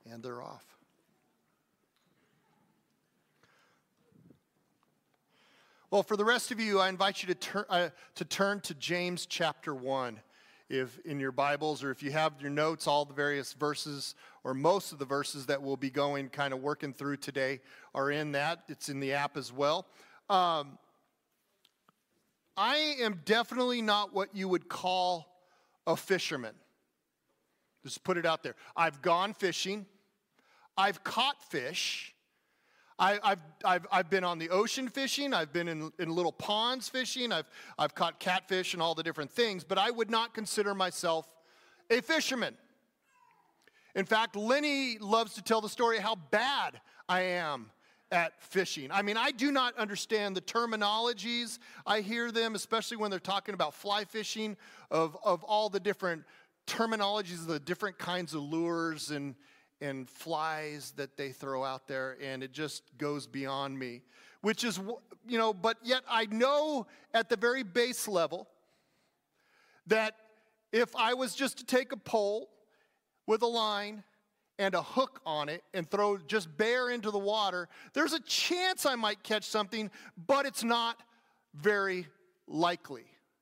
And they're off. Well, for the rest of you, I invite you to turn to James chapter 1. If in your Bibles, or if you have your notes, all the various verses, or most of the verses that we'll be working through today are in that. It's in the app as well. I am definitely not what you would call a fisherman. Just put it out there. I've gone fishing. I've caught fish. I've been on the ocean fishing. I've been in little ponds fishing. I've caught catfish and all the different things, but I would not consider myself a fisherman. In fact, Lenny loves to tell the story how bad I am at fishing. I mean, I do not understand the terminologies. I hear them, especially when they're talking about fly fishing, of all the different terminologies of the different kinds of lures and flies that they throw out there, and it just goes beyond me. Which is, but yet I know at the very base level that if I was just to take a pole with a line and a hook on it and throw just bare into the water, there's a chance I might catch something, but it's not very likely.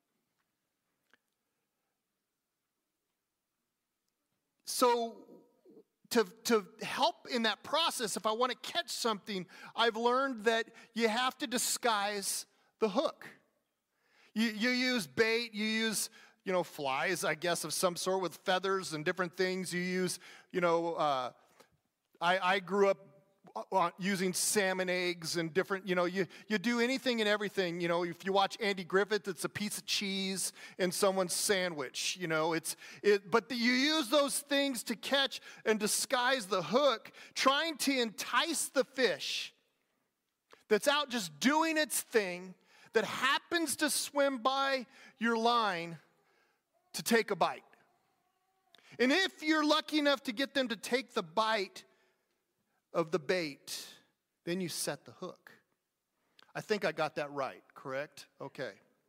So to help in that process, if I want to catch something, I've learned that you have to disguise the hook. You use bait, you use, flies, I guess, of some sort with feathers and different things. You use, I grew up using salmon eggs and different, you do anything and everything. If you watch Andy Griffith, it's a piece of cheese in someone's sandwich. But you use those things to catch and disguise the hook, trying to entice the fish that's out just doing its thing, that happens to swim by your line to take a bite. And if you're lucky enough to get them to take the bite of the bait, then you set the hook. I think I got that right, correct? Okay.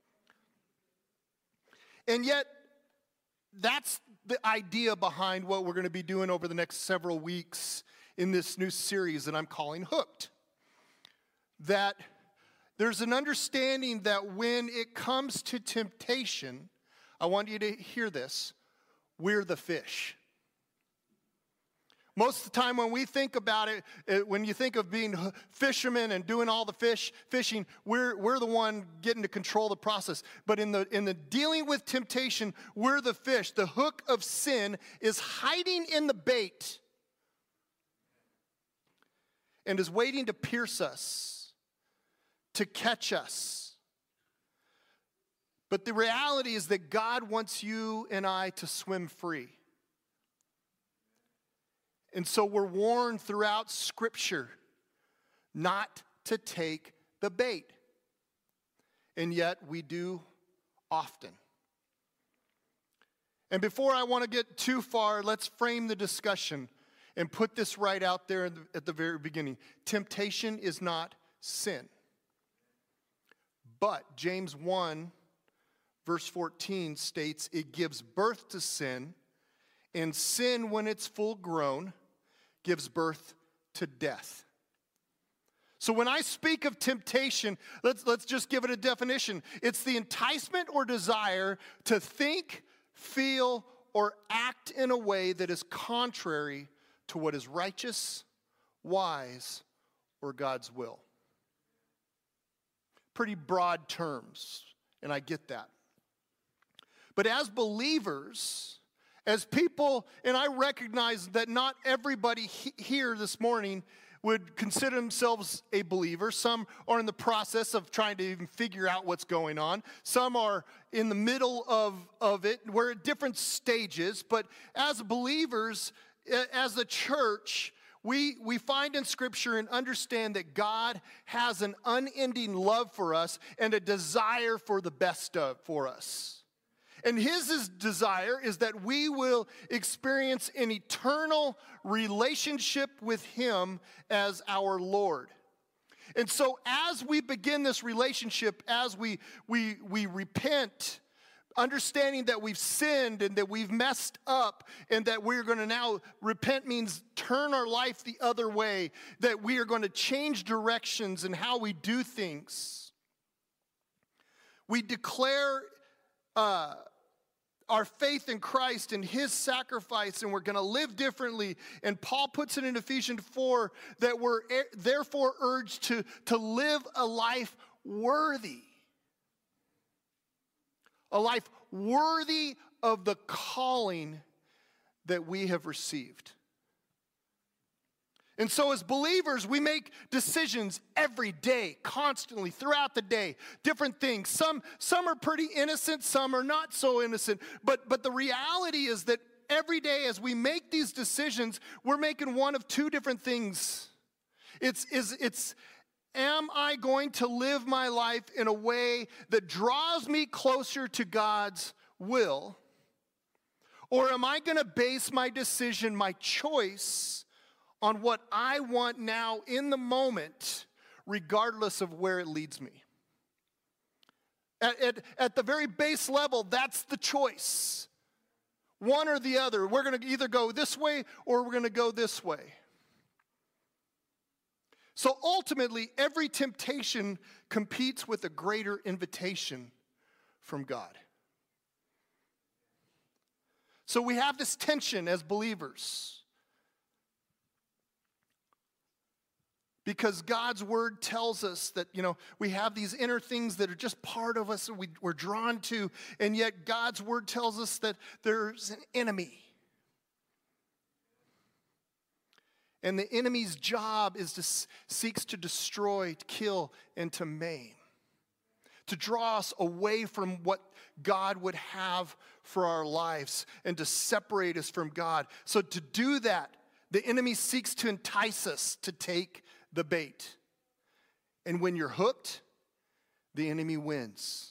And yet, that's the idea behind what we're going to be doing over the next several weeks in this new series that I'm calling Hooked. That there's an understanding that when it comes to temptation, I want you to hear this, we're the fish. Most of the time when we think about it, when you think of being fishermen and doing all the fishing, we're the one getting to control the process. But in the dealing with temptation, we're the fish. The hook of sin is hiding in the bait and is waiting to pierce us, to catch us. But the reality is that God wants you and I to swim free. And so we're warned throughout Scripture not to take the bait. And yet we do often. And before I want to get too far, let's frame the discussion and put this right out there at the very beginning. Temptation is not sin. But James 1, verse 14 states it gives birth to sin, and sin, when it's full grown, gives birth to death. So when I speak of temptation, let's just give it a definition. It's the enticement or desire to think, feel, or act in a way that is contrary to what is righteous, wise, or God's will. Pretty broad terms, and I get that. But as believers, as people, and I recognize that not everybody here this morning would consider themselves a believer. Some are in the process of trying to even figure out what's going on. Some are in the middle of it. We're at different stages. But as believers, as a church, we find in Scripture and understand that God has an unending love for us and a desire for the best for us. And his desire is that we will experience an eternal relationship with him as our Lord. And so as we begin this relationship, as we repent, Understanding that we've sinned and that we've messed up and that we're going to now repent means turn our life the other way, that we are going to change directions in how we do things. We declare our faith in Christ and his sacrifice, and we're going to live differently. And Paul puts it in Ephesians 4 that we're therefore urged to live a life worthy. A life worthy of the calling that we have received. And so as believers, we make decisions every day, constantly, throughout the day, different things. Some are pretty innocent, some are not so innocent. But the reality is that every day as we make these decisions, we're making one of two different things. Am I going to live my life in a way that draws me closer to God's will? Or am I going to base my decision, my choice, on what I want now in the moment, regardless of where it leads me? At the very base level, that's the choice. One or the other. We're going to either go this way or we're going to go this way. So ultimately, every temptation competes with a greater invitation from God. So we have this tension as believers. Because God's word tells us that, we have these inner things that are just part of us that we're drawn to. And yet God's word tells us that there's an enemy. And the enemy's job seeks to destroy, to kill, and to maim. To draw us away from what God would have for our lives and to separate us from God. So to do that, the enemy seeks to entice us to take the bait. And when you're hooked, the enemy wins.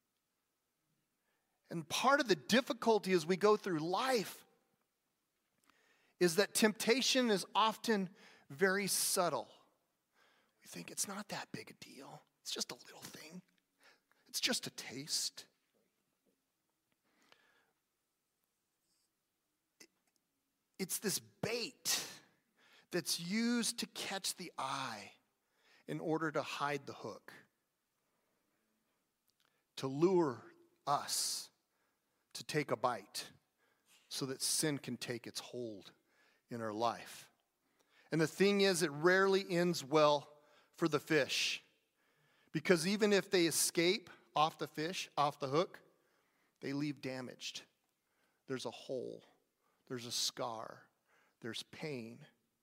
And part of the difficulty as we go through life is that temptation is often very subtle. We think it's not that big a deal. It's just a little thing. It's just a taste. It's this bait that's used to catch the eye in order to hide the hook, to lure us to take a bite so that sin can take its hold in our life. And the thing is, it rarely ends well for the fish, because even if they escape off the fish, off the hook, they leave damaged. There's a hole, there's a scar, there's pain.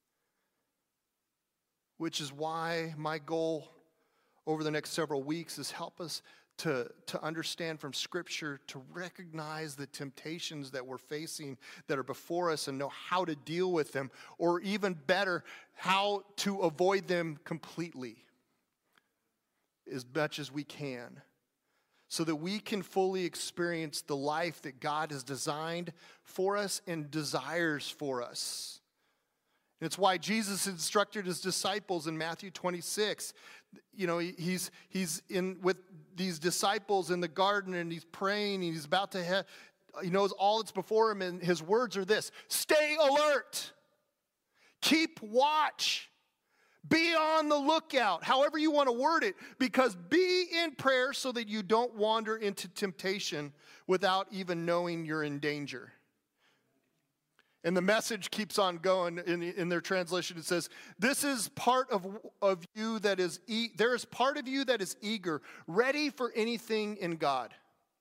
Which is why my goal over the next several weeks is help us to understand from Scripture, to recognize the temptations that we're facing that are before us and know how to deal with them, or even better, how to avoid them completely as much as we can, so that we can fully experience the life that God has designed for us and desires for us. And it's why Jesus instructed his disciples in Matthew 26. He's in with these disciples in the garden, and he's praying, and he's about to he knows all that's before him, and his words are this: stay alert, keep watch, be on the lookout, however you want to word it, because be in prayer so that you don't wander into temptation without even knowing you're in danger. And the Message keeps on going in their translation. It says, this is part of you that is, there is part of you that is eager, ready for anything in God.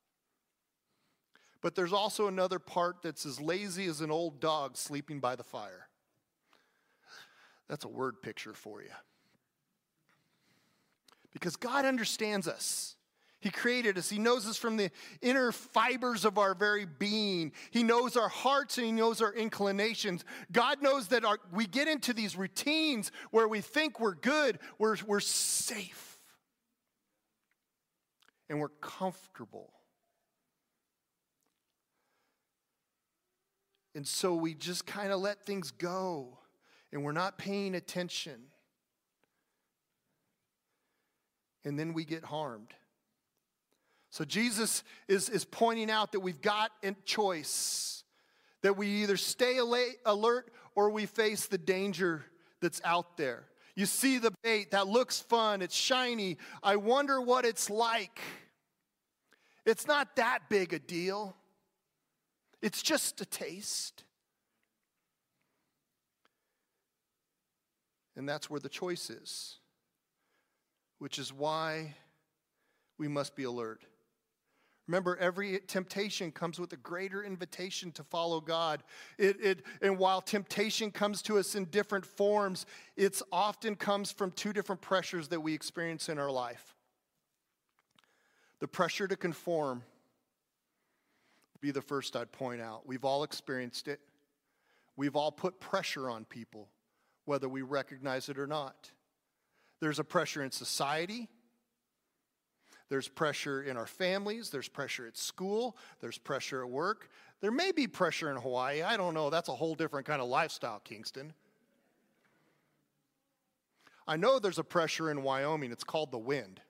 But there's also another part that's as lazy as an old dog sleeping by the fire. That's a word picture for you. Because God understands us. He created us. He knows us from the inner fibers of our very being. He knows our hearts and he knows our inclinations. God knows that we get into these routines where we think we're good, we're safe, and we're comfortable. And so we just kind of let things go, and we're not paying attention. And then we get harmed. So Jesus is pointing out that we've got a choice, that we either stay alert or we face the danger that's out there. You see the bait, that looks fun, it's shiny. I wonder what it's like. It's not that big a deal. It's just a taste. And that's where the choice is, which is why we must be alert. Remember, every temptation comes with a greater invitation to follow God. And while temptation comes to us in different forms, it often comes from two different pressures that we experience in our life. The pressure to conform would be the first I'd point out. We've all experienced it. We've all put pressure on people, whether we recognize it or not. There's a pressure in society. There's pressure in our families. There's pressure at school. There's pressure at work. There may be pressure in Hawaii. I don't know. That's a whole different kind of lifestyle, Kingston. I know there's a pressure in Wyoming. It's called the wind.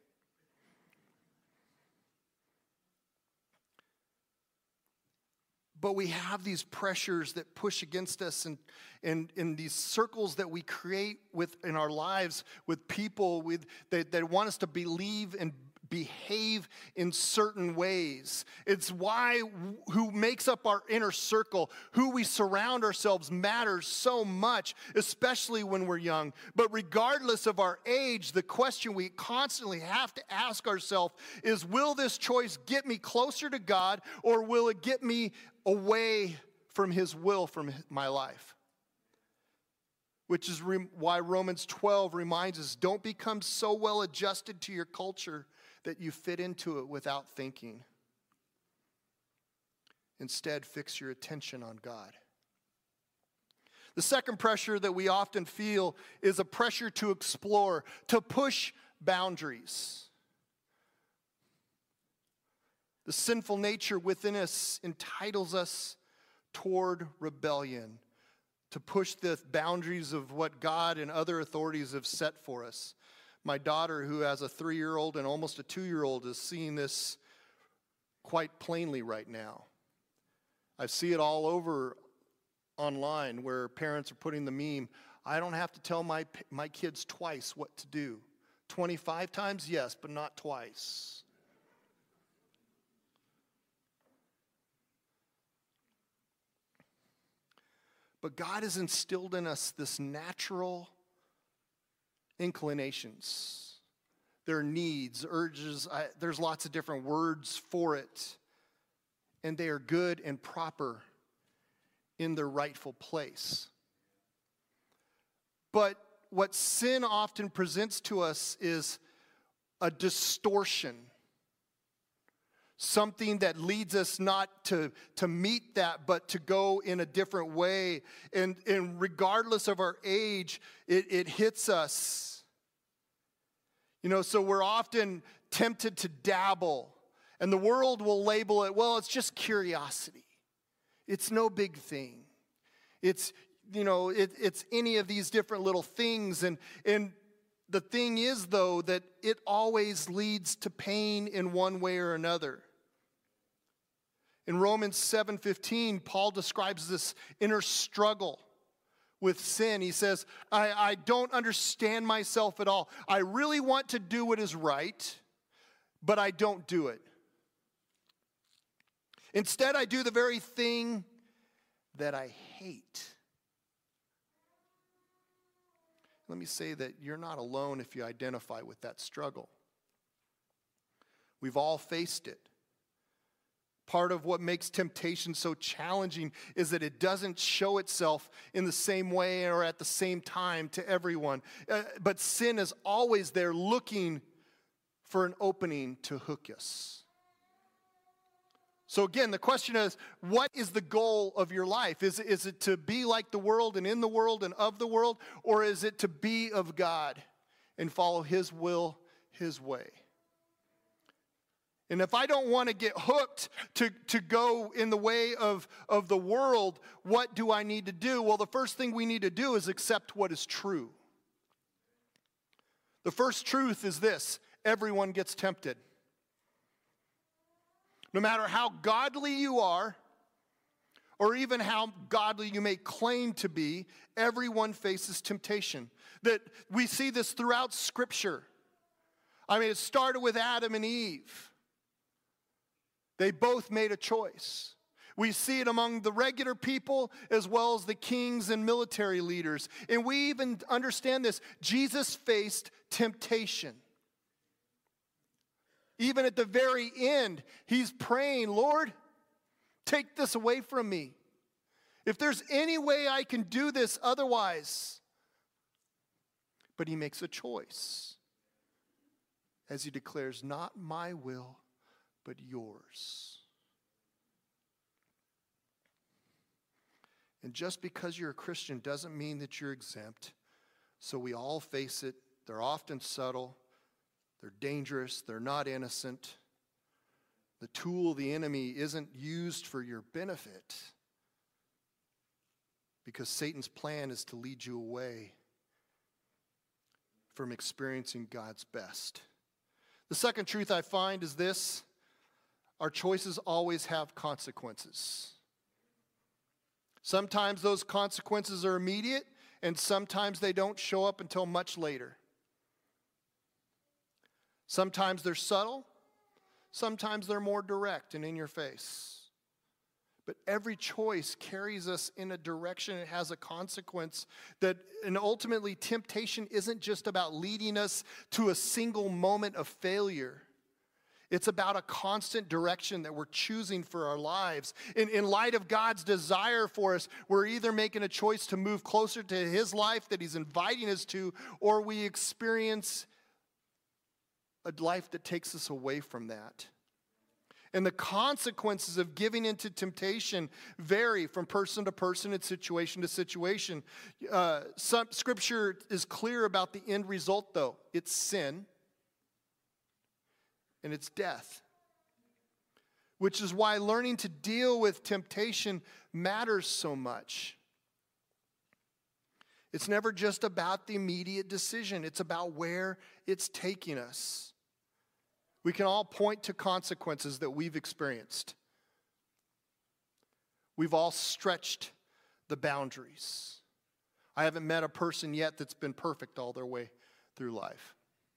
But we have these pressures that push against us, and in these circles that we create in our lives with people that want us to believe and behave in certain ways. It's why who makes up our inner circle, who we surround ourselves, matters so much, especially when we're young. But regardless of our age, the question we constantly have to ask ourselves is, will this choice get me closer to God, or will it get me away from His will from my life? Which is why Romans 12 reminds us, don't become so well adjusted to your culture that you fit into it without thinking. Instead, fix your attention on God. The second pressure that we often feel is a pressure to explore, to push boundaries. The sinful nature within us entitles us toward rebellion, to push the boundaries of what God and other authorities have set for us. My daughter, who has a 3-year-old and almost a 2-year-old, is seeing this quite plainly right now. I see it all over online where parents are putting the meme, I don't have to tell my kids twice what to do. 25 times, yes, but not twice. But God has instilled in us this natural inclinations. Their needs, urges, there's lots of different words for it. And they are good and proper in their rightful place. But what sin often presents to us is a distortion. Something that leads us not to meet that, but to go in a different way. And regardless of our age, it hits us. So we're often tempted to dabble. And the world will label it, well, it's just curiosity. It's no big thing. It's any of these different little things. And the thing is, though, that it always leads to pain in one way or another. In Romans 7:15, Paul describes this inner struggle with sin. He says, I don't understand myself at all. I really want to do what is right, but I don't do it. Instead, I do the very thing that I hate. Let me say that you're not alone if you identify with that struggle. We've all faced it. Part of what makes temptation so challenging is that it doesn't show itself in the same way or at the same time to everyone. But sin is always there looking for an opening to hook us. So again, the question is, what is the goal of your life? Is it to be like the world and in the world and of the world? Or is it to be of God and follow His will, His way? And if I don't want to get hooked to go in the way of the world, what do I need to do? Well, the first thing we need to do is accept what is true. The first truth is this: everyone gets tempted. No matter how godly you are, or even how godly you may claim to be, everyone faces temptation. That we see this throughout Scripture. I mean, it started with Adam and Eve. They both made a choice. We see it among the regular people as well as the kings and military leaders. And we even understand this. Jesus faced temptation. Even at the very end, he's praying, Lord, take this away from me. If there's any way I can do this otherwise. But he makes a choice as he declares, not my will, but yours. And just because you're a Christian doesn't mean that you're exempt. So we all face it. They're often subtle. They're dangerous. They're not innocent. The tool of the enemy isn't used for your benefit, because Satan's plan is to lead you away from experiencing God's best. The second truth I find is this: our choices always have consequences. Sometimes those consequences are immediate, and sometimes they don't show up until much later. Sometimes they're subtle, sometimes they're more direct and in your face. But every choice carries us in a direction. It has a consequence and ultimately temptation isn't just about leading us to a single moment of failure. It's about a constant direction that we're choosing for our lives. In light of God's desire for us, we're either making a choice to move closer to his life that he's inviting us to, or we experience a life that takes us away from that. And the consequences of giving into temptation vary from person to person and situation to situation. Some Scripture is clear about the end result, though. It's sin and it's death. Which is why learning to deal with temptation matters so much. It's never just about the immediate decision. It's about where it's taking us. We can all point to consequences that we've experienced. We've all stretched the boundaries. I haven't met a person yet that's been perfect all their way through life.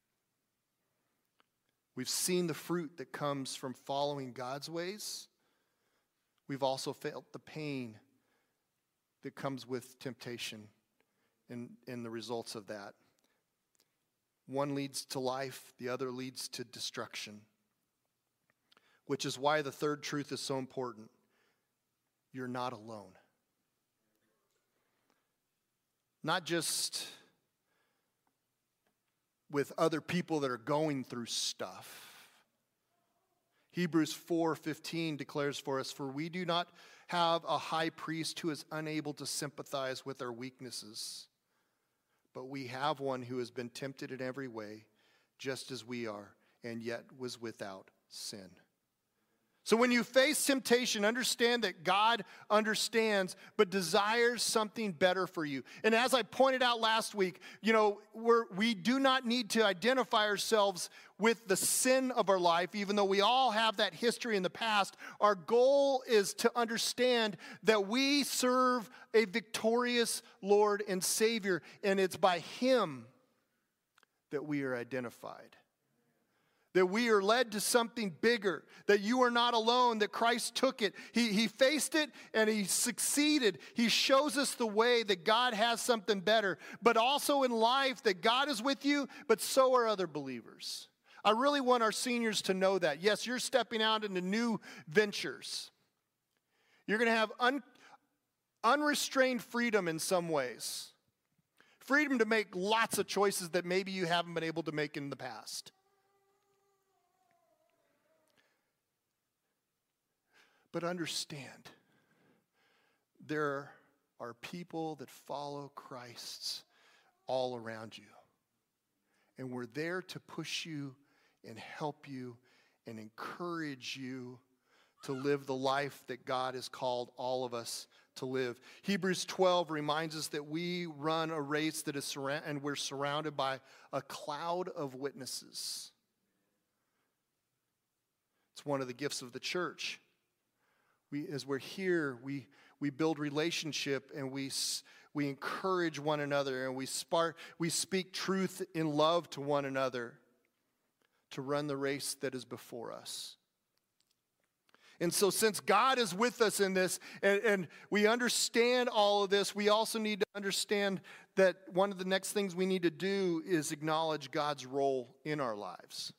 We've seen the fruit that comes from following God's ways. We've also felt the pain that comes with temptation and the results of that. One leads to life, the other leads to destruction. Which is why the third truth is so important. You're not alone. Not just with other people that are going through stuff. Hebrews 4:15 declares for us, for we do not have a high priest who is unable to sympathize with our weaknesses, but we have one who has been tempted in every way, just as we are, and yet was without sin. So when you face temptation, understand that God understands, but desires something better for you. And as I pointed out last week, we do not need to identify ourselves with the sin of our life, even though we all have that history in the past. Our goal is to understand that we serve a victorious Lord and Savior, and it's by Him that we are identified. That we are led to something bigger, that you are not alone, that Christ took it. He faced it and He succeeded. He shows us the way that God has something better, but also in life that God is with you, but so are other believers. I really want our seniors to know that. Yes, you're stepping out into new ventures. You're going to have unrestrained freedom in some ways. Freedom to make lots of choices that maybe you haven't been able to make in the past. But understand, there are people that follow Christ all around you. And we're there to push you and help you and encourage you to live the life that God has called all of us to live. Hebrews 12 reminds us that we run a race that is and we're surrounded by a cloud of witnesses. It's one of the gifts of the church. As we're here, we build relationship, and we encourage one another, and we speak truth in love to one another to run the race that is before us. And so since God is with us in this, and we understand all of this, we also need to understand that one of the next things we need to do is acknowledge God's role in our lives.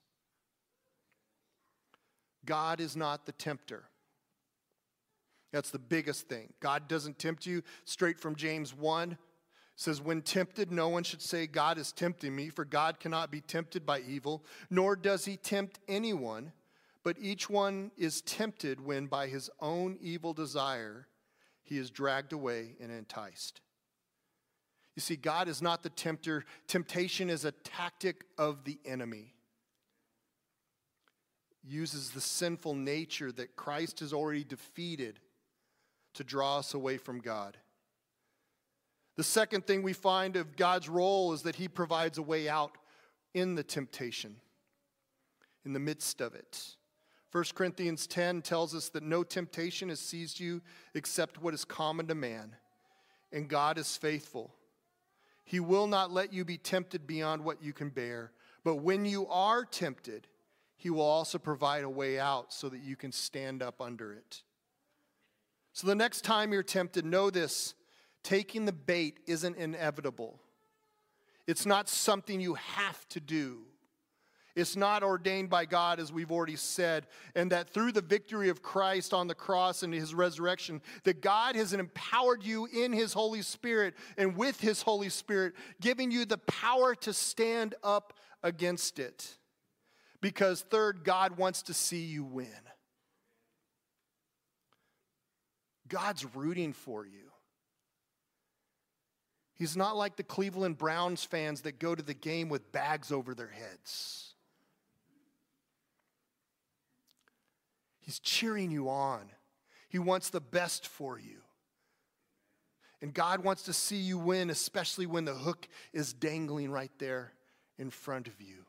God is not the tempter. That's the biggest thing. God doesn't tempt you. Straight from James 1 says, when tempted, no one should say, God is tempting me, for God cannot be tempted by evil, nor does he tempt anyone. But each one is tempted when by his own evil desire he is dragged away and enticed. You see, God is not the tempter. Temptation is a tactic of the enemy. Uses the sinful nature that Christ has already defeated to draw us away from God. The second thing we find of God's role is that he provides a way out in the temptation, in the midst of it. 1 Corinthians 10 tells us that no temptation has seized you except what is common to man, and God is faithful. He will not let you be tempted beyond what you can bear, but when you are tempted, he will also provide a way out so that you can stand up under it. So the next time you're tempted, know this: taking the bait isn't inevitable. It's not something you have to do. It's not ordained by God, as we've already said, and that through the victory of Christ on the cross and his resurrection, that God has empowered you in his Holy Spirit and with his Holy Spirit, giving you the power to stand up against it. Because third, God wants to see you win. God's rooting for you. He's not like the Cleveland Browns fans that go to the game with bags over their heads. He's cheering you on. He wants the best for you. And God wants to see you win, especially when the hook is dangling right there in front of you.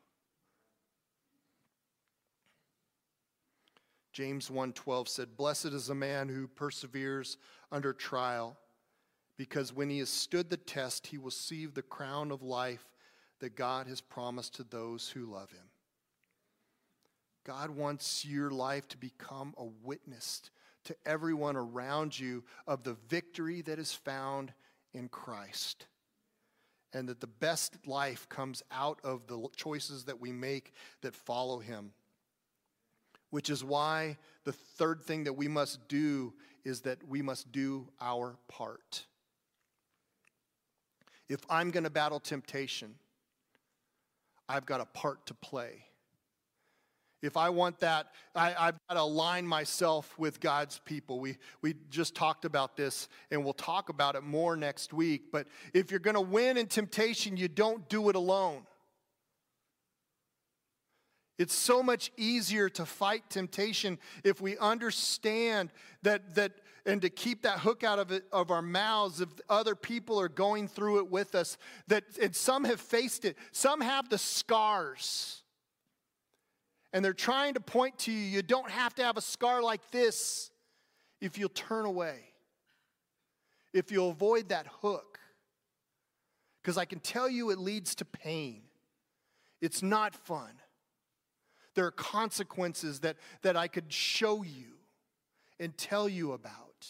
James 1:12 said, "Blessed is the man who perseveres under trial, because when he has stood the test, he will receive the crown of life that God has promised to those who love him." God wants your life to become a witness to everyone around you of the victory that is found in Christ. And that the best life comes out of the choices that we make that follow him. Which is why the third thing that we must do is that we must do our part. If I'm going to battle temptation, I've got a part to play. If I want that, I've got to align myself with God's people. We just talked about this, and we'll talk about it more next week. But if you're going to win in temptation, you don't do it alone. It's so much easier to fight temptation if we understand that and to keep that hook out of our mouths if other people are going through it with us. And some have faced it. Some have the scars. And they're trying to point to you. You don't have to have a scar like this if you'll turn away. If you'll avoid that hook. Because I can tell you it leads to pain. It's not fun. There are consequences that I could show you and tell you about.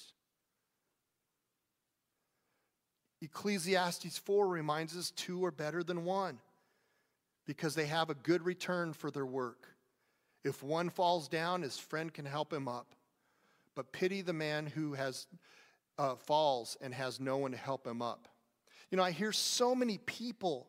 Ecclesiastes 4 reminds us 2 are better than 1 because they have a good return for their work. If one falls down, his friend can help him up. But pity the man who falls and has no one to help him up. You know, I hear so many people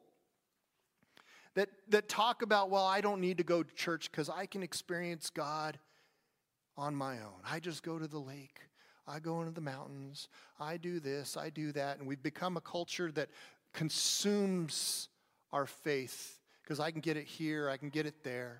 that talk about, well, I don't need to go to church because I can experience God on my own. I just go to the lake. I go into the mountains. I do this. I do that. And we've become a culture that consumes our faith because I can get it here. I can get it there.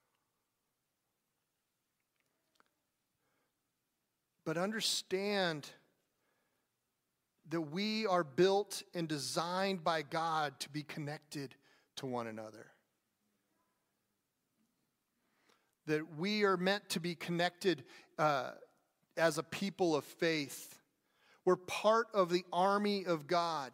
But understand that we are built and designed by God to be connected to one another. that we are meant to be connected as a people of faith. We're part of the army of God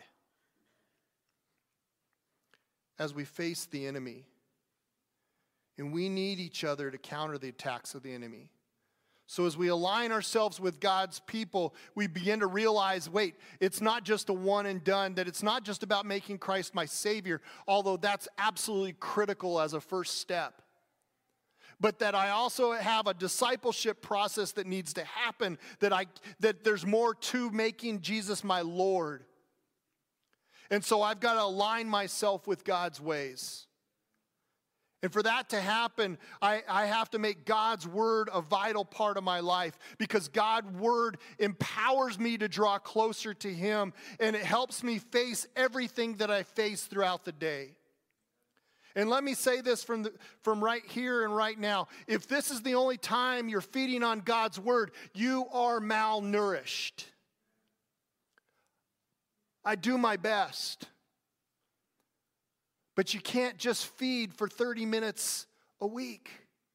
as we face the enemy. And we need each other to counter the attacks of the enemy. So as we align ourselves with God's people, we begin to realize, wait, it's not just a one and done, that it's not just about making Christ my Savior, although that's absolutely critical as a first step. But that I also have a discipleship process that needs to happen, that there's more to making Jesus my Lord. And so I've got to align myself with God's ways. And for that to happen, I have to make God's word a vital part of my life, because God's word empowers me to draw closer to Him, and it helps me face everything that I face throughout the day. And let me say this from right here and right now. If this is the only time you're feeding on God's word, you are malnourished. I do my best. But you can't just feed for 30 minutes a week.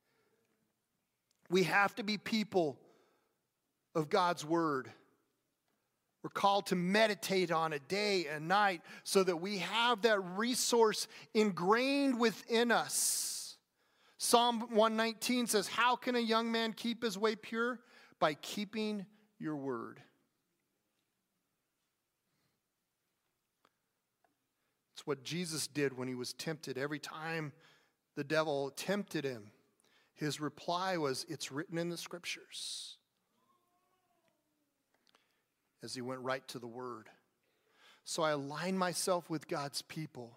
We have to be people of God's word. We're called to meditate on it day and night so that we have that resource ingrained within us. Psalm 119 says, "How can a young man keep his way pure? By keeping your word." It's what Jesus did when He was tempted. Every time the devil tempted Him, His reply was, "It's written in the Scriptures." As He went right to the Word. So I align myself with God's people.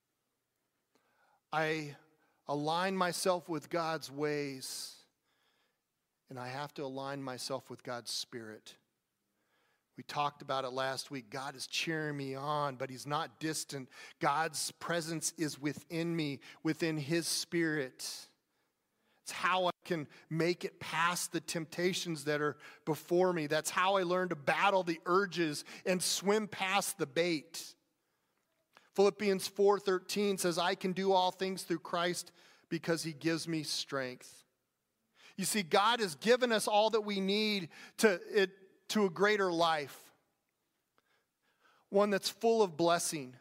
I align myself with God's ways. And I have to align myself with God's Spirit. We talked about it last week. God is cheering me on, but He's not distant. God's presence is within me, within His Spirit. It's how I can make it past the temptations that are before me. That's how I learn to battle the urges and swim past the bait. Philippians 4:13 says, "I can do all things through Christ because He gives me strength." You see, God has given us all that we need to a greater life. One that's full of blessing.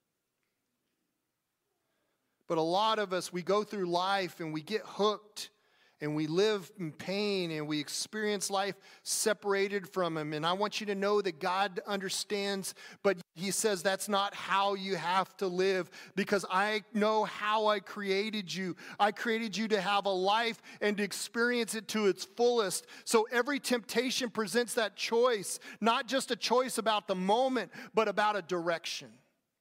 But a lot of us, we go through life and we get hooked and we live in pain and we experience life separated from Him. And I want you to know that God understands, but He says that's not how you have to live, because I know how I created you. I created you to have a life and to experience it to its fullest. So every temptation presents that choice, not just a choice about the moment, but about a direction.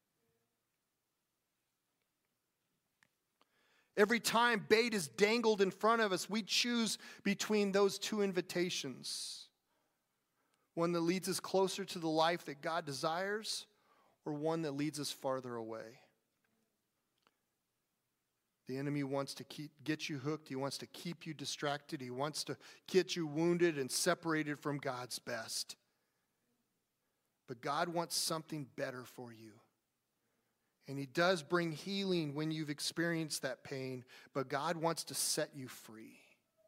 Every time bait is dangled in front of us, we choose between those two invitations. One that leads us closer to the life that God desires, or one that leads us farther away. The enemy wants to get you hooked. He wants to keep you distracted. He wants to get you wounded and separated from God's best. But God wants something better for you. And He does bring healing when you've experienced that pain, but God wants to set you free.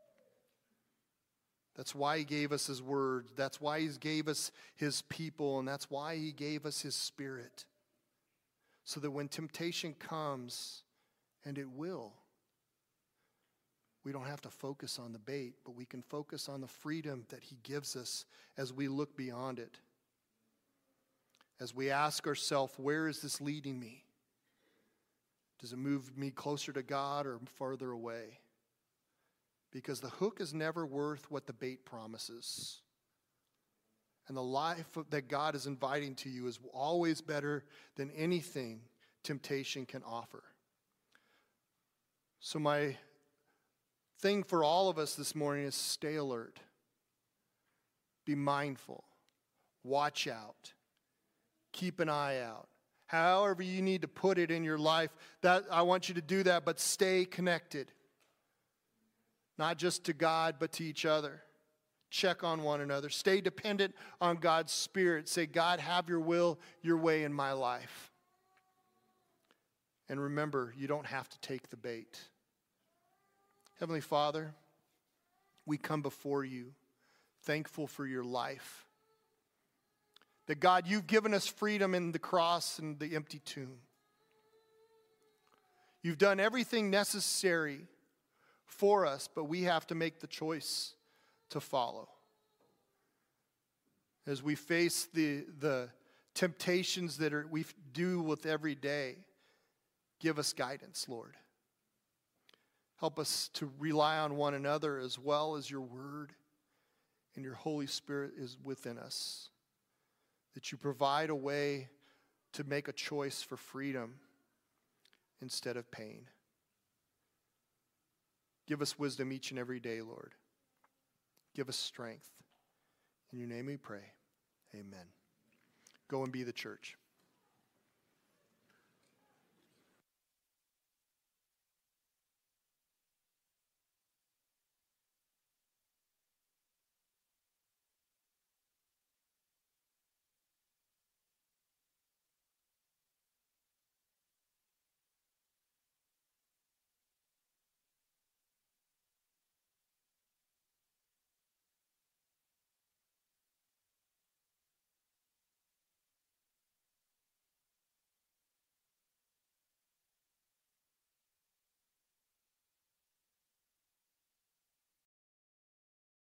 That's why He gave us His word. That's why He gave us His people, and that's why He gave us His Spirit. So that when temptation comes, and it will, we don't have to focus on the bait, but we can focus on the freedom that He gives us as we look beyond it. As we ask ourselves, where is this leading me? Does it move me closer to God or farther away? Because the hook is never worth what the bait promises. And the life that God is inviting to you is always better than anything temptation can offer. So my thing for all of us this morning is stay alert. Be mindful. Watch out. Keep an eye out. However you need to put it in your life, that I want you to do that, but stay connected. Not just to God, but to each other. Check on one another. Stay dependent on God's Spirit. Say, God, have your will, your way in my life. And remember, you don't have to take the bait. Heavenly Father, we come before you thankful for your life. That God, you've given us freedom in the cross and the empty tomb. You've done everything necessary for us, but we have to make the choice to follow. As we face the temptations that we do with every day, give us guidance, Lord. Help us to rely on one another as well as your word and your Holy Spirit is within us. That you provide a way to make a choice for freedom instead of pain. Give us wisdom each and every day, Lord. Give us strength. In your name we pray. Amen. Go and be the church.